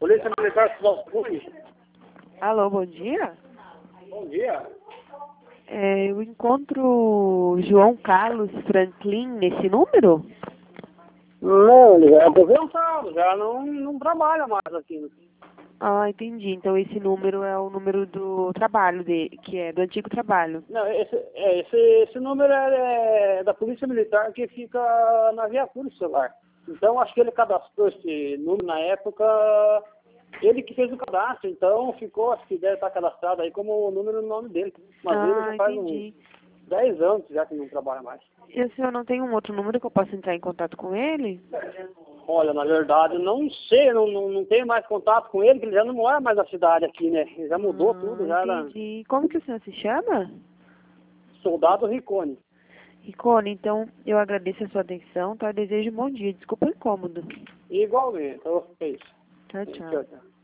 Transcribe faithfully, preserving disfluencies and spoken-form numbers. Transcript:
Polícia Militar Cidade Cunha. Alô, bom dia. Bom dia. É, eu encontro João Carlos Franklin nesse número? Não, ele é aposentado, já não, não trabalha mais aqui. Ah, entendi. Então esse número é o número do trabalho dele, que é do antigo trabalho. Não, esse, é, esse, esse número é, é da Polícia Militar que fica na viatura celular. Então acho que ele cadastrou esse número na época, ele que fez o cadastro, então ficou, acho que deve estar cadastrado aí como o número no nome dele. Mas ele Ah, já faz entendi. uns dez anos já que não trabalha mais. E o senhor não tem um outro número que eu possa entrar em contato com ele? Olha, na verdade, eu não sei, não, não, não tenho mais contato com ele, porque ele já não mora mais na cidade aqui, né? Ele já mudou Ah, tudo, já era entendi. Como que o senhor se chama? soldado Ricone. Ricone, então eu agradeço a sua atenção, tá? Eu desejo um bom dia. Desculpa o incômodo. Igualmente, então é isso. Tchau, tchau. Tchau, tchau.